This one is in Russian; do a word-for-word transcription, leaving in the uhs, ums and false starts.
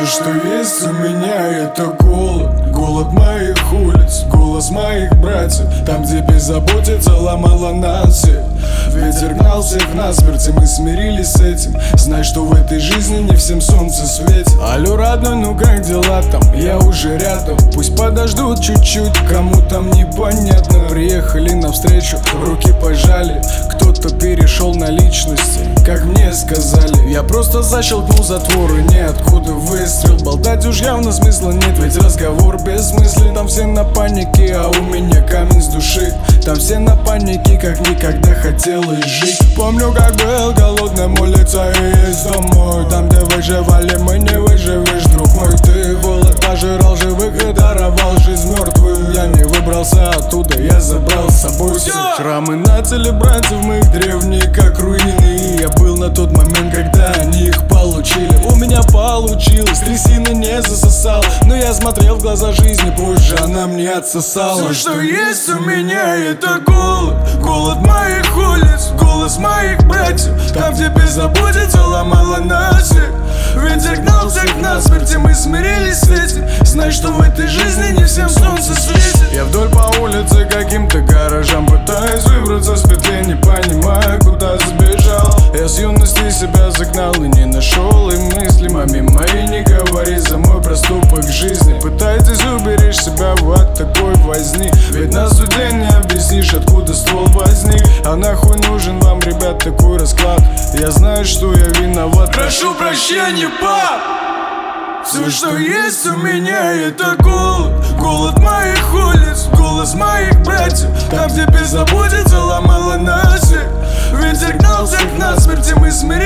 Все, что есть у меня, это голод. Голод моих улиц, голос моих братьев. Там, где беззаботица ломала нас всех. Ветер гнал всех насмерть, и мы смирились с этим. Знай, что в этой жизни не всем солнце светит. Алло, родной, ну как дела там? Я уже рядом. Пусть подождут чуть-чуть, кому там непонятно. Приехали навстречу, руки пожали. Кто-то перешел на личности, как мне сказали. Я просто защелкнул затвор, и ниоткуда выстрел. Болтать уж явно смысла нет, ведь разговор бессмыслен. Там все на панике, а у меня камень с души. Там все на панике, как никогда хотелось жить. Помню, как был голодным, улица и есть домой. Там, где выживали мы, не выживешь, друг мой. Ты голод пожирал живых и даровал жизнь мертвым. Я не выбрался оттуда, я забрал с собой все. Храмы на теле братьев моих древние, как руины. Я был на тот момент, когда они их получили. У меня получилось, трясина не засосал. Но я смотрел в глаза жизни, позже она мне отсосала. Все, что есть у меня, это голод. Голод моих улиц, голос моих братьев. Там, где беззаботица ломала нас всех. Ветер гнал всех насмерть, и мы смирились с этим. Знай, что в этой жизни не всем солнце светит. Я вдоль по улице каким-то гаражам пытаюсь выбраться с петли, не понимая, куда сбежал. Я с юности себя загнал и не нашел. И мысли, маме моей, не говори за мой проступок жизни. Пытайтесь уберечь себя от такой возни. Ведь на суде не объяснишь, откуда ствол возник. А нахуй нужен вам, ребят, такой расклад? Я знаю, что я виноват. Прошу прощения, пап. Все, что есть у меня, это голод. Голод моих улиц, голос моих братьев. Там, где беззаботица ломала нас всех. Ветер гнал всех насмерть, и мы смирились.